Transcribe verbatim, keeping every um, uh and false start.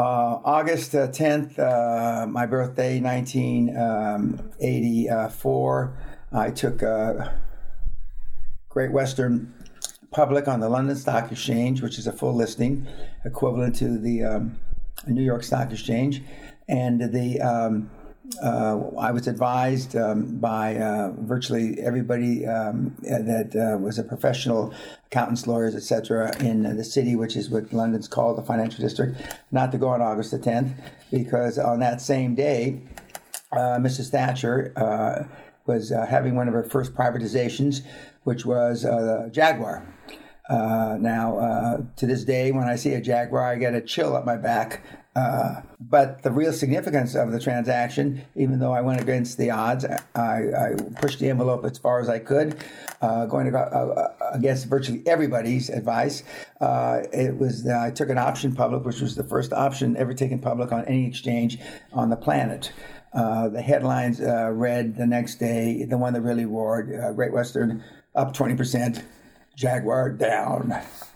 Uh, August uh, tenth, uh, my birthday, nineteen eighty-four, I took uh, Great Western public on the London Stock Exchange, which is a full listing, equivalent to the um, New York Stock Exchange. And the um, uh, I was advised um, by uh, virtually everybody um, that uh, was a professional, accountants, lawyers, et cetera, in the city, which is what London's called the financial district, not to go on August the tenth, because on that same day, uh, Missus Thatcher uh, was uh, having one of her first privatizations, which was uh, Jaguar. Uh, now, uh, to this day, when I see a Jaguar, I get a chill up my back. Uh, but the real significance of the transaction, even though I went against the odds, I, I pushed the envelope as far as I could, uh, going to go, uh, against virtually everybody's advice. Uh, it was uh, I took an option public, which was the first option ever taken public on any exchange on the planet. Uh, the headlines uh, read the next day, the one that really roared, uh, Great Western up twenty percent, Jaguar down.